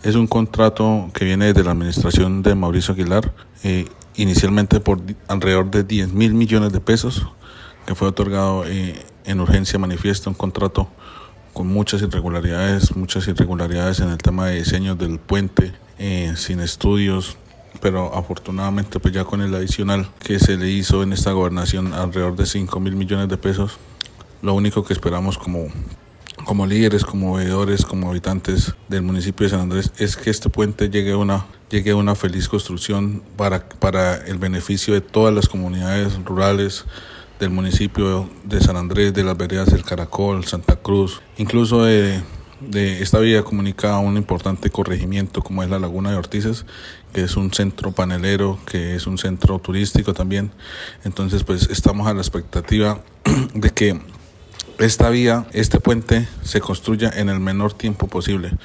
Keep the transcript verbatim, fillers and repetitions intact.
Es un contrato que viene desde la administración de Mauricio Aguilar, eh, inicialmente por alrededor de diez mil millones de pesos, que fue otorgado eh, en urgencia manifiesta, un contrato con muchas irregularidades, muchas irregularidades en el tema de diseño del puente, eh, sin estudios, pero afortunadamente pues ya con el adicional que se le hizo en esta gobernación alrededor de cinco mil millones de pesos, lo único que esperamos como, como líderes, como veedores, como habitantes del municipio de San Andrés es que este puente llegue a una, llegue a una feliz construcción para, para el beneficio de todas las comunidades rurales del municipio de San Andrés, de las veredas del Caracol, Santa Cruz, incluso de, de esta vía comunica a un importante corregimiento como es la Laguna de Ortices, que es un centro panelero, que es un centro turístico también. Entonces pues estamos a la expectativa de que esta vía, este puente se construya en el menor tiempo posible.